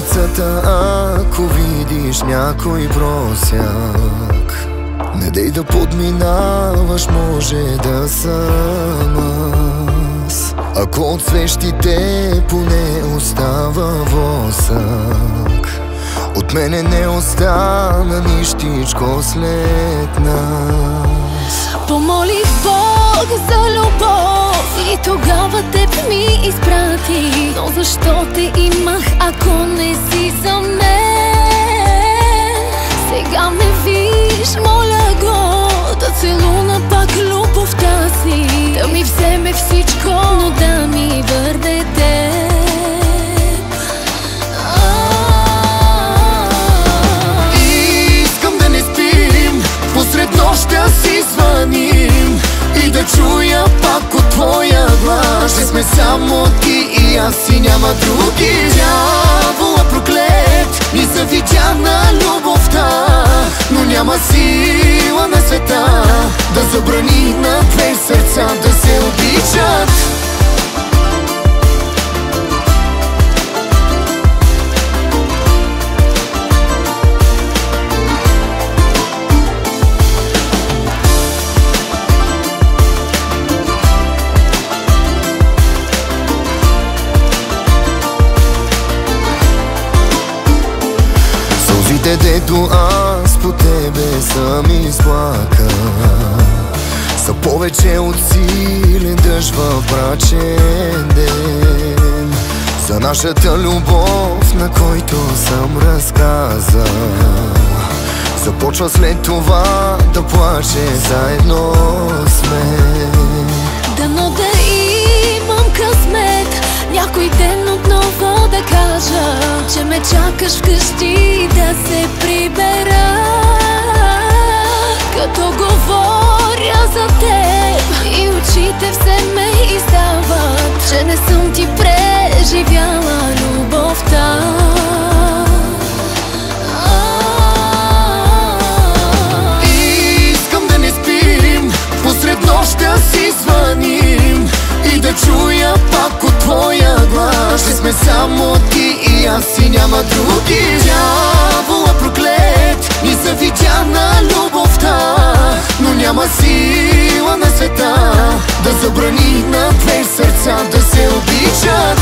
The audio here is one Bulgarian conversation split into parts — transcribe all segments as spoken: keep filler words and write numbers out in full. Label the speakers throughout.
Speaker 1: сърцата, ако видиш някой просяк. Не дей да подминаваш, може да съм аз. Ако от свещите поне остава восък, от мене не остана нищичко след нас.
Speaker 2: Помолих Бог за любов и тогава теб ми изпрати. Но защо те имах, ако не си за мен? Сега ме виж, моля го да целуна пак любовта си, да ми вземе всичко, но да ми върне теб.
Speaker 1: Искам да не спим, посред нощта си звъним и да чуя пак от твоя глас. Ще сме само ти и аз и няма други. Дявола проклет ни завидя на любовта, но няма сила на света да забрани на две сърца да се обичат. Сълзите, дето аз по тебе съм изплака, са повече от силен дъжд в брачен ден. За нашата любов, на който съм разказал, започва след това да плаче заедно с мен.
Speaker 2: Дано да имам късмет някой ден отново да кажа, че ме чакаш вкъщи да се прибера. Като говоря за теб и очите все ме издават, че не съм ти преживяла любовта.
Speaker 1: Искам да не спим, посред нощта си звъним и да чуя пак от твоя глас. Ще сме само ти и аз и няма други. Дявола проклет ни завидя на любовта, но няма сила на света да забрани на две сърца да се обичат.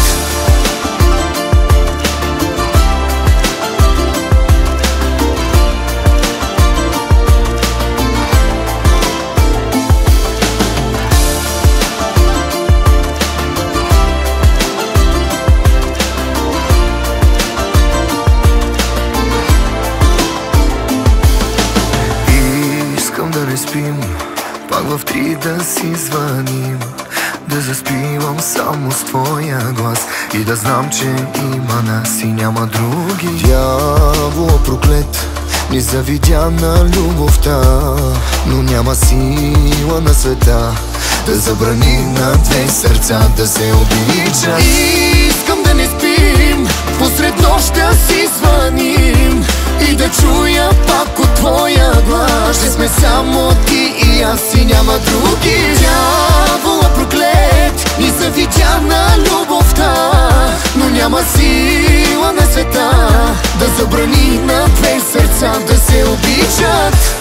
Speaker 1: Спим, пак в три да си звъним, да заспивам само с твоя глас и да знам, че има нас и няма други. Дявола проклет ни завидя на любовта, но няма сила на света да забрани на две сърца да се обичат. Искам да не спим, посред нощта си звъним и да чуя пак от твоя глас. Ще сме само ти и аз и няма други. Дявола проклет ни завидя на любовта, но няма сила на света да забрани на две сърца да се обичат.